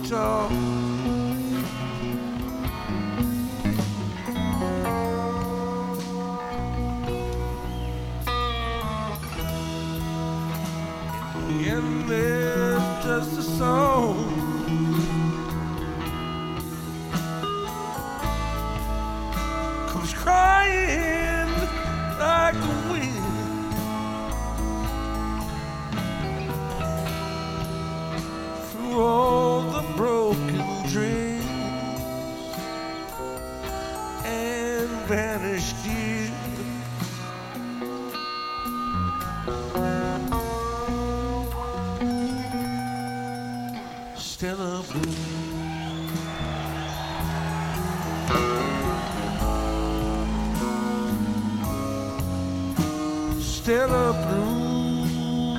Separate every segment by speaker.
Speaker 1: guitar. And there's just a song comes crying like the wind through all the broken dreams and vanished years. Stella Blue. Stella Blue.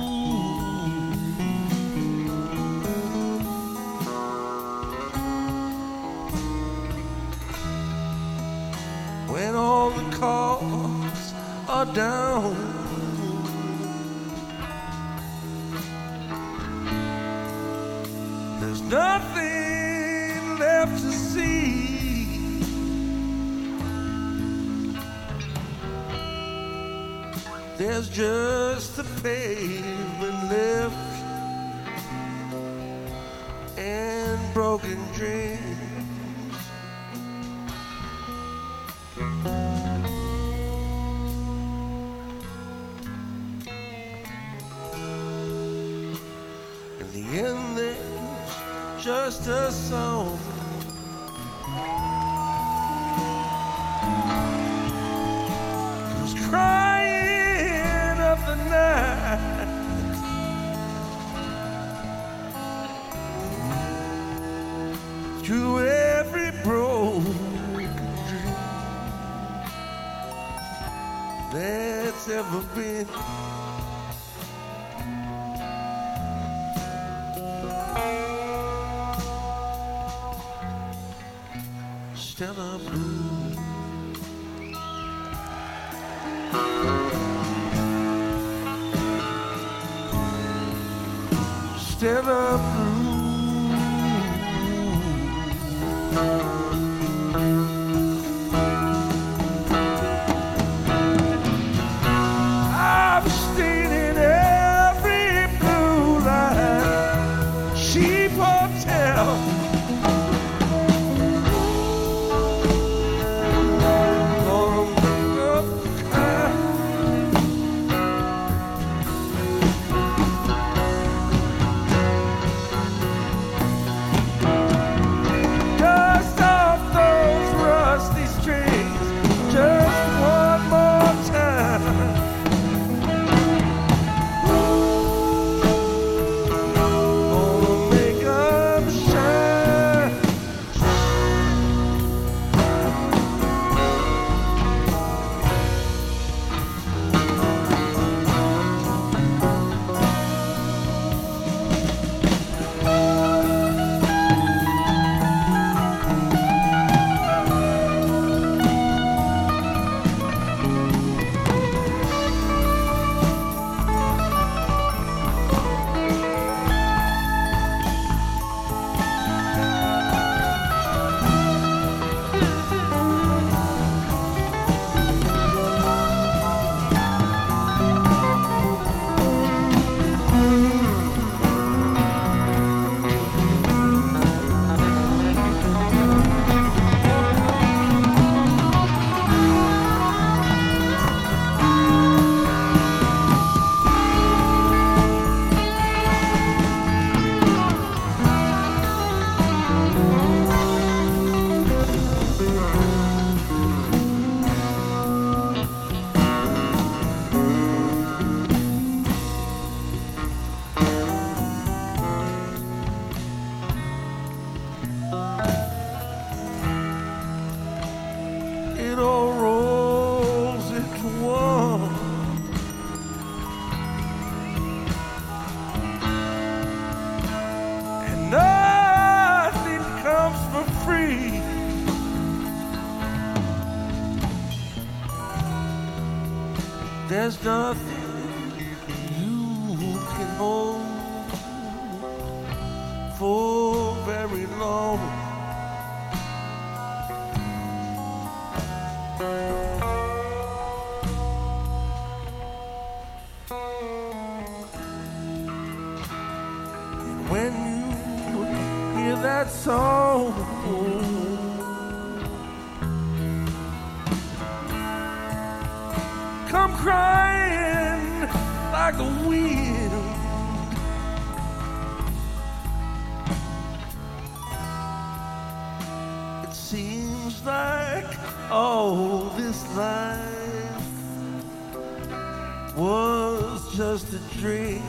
Speaker 1: When all the cars are down, there's nothing left to see. There's just a pavement left and broken dreams. In the end, there's just a song who's crying up the night through every broken dream that's ever been. Stella Blue. Stella Blue. I've stayed in every blue light cheap hotel. It all rolls into one, and nothing comes for free. There's nothing you can hold for very very low. And when you hear that song, come crying like the wind. It seems like all this life was just a dream.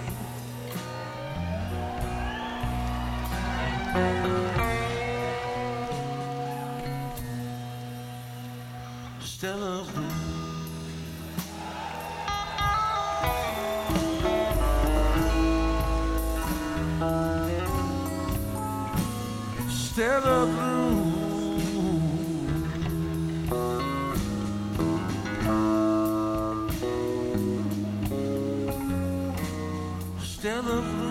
Speaker 1: Stella Blue. Stella Blue. Stella Blue.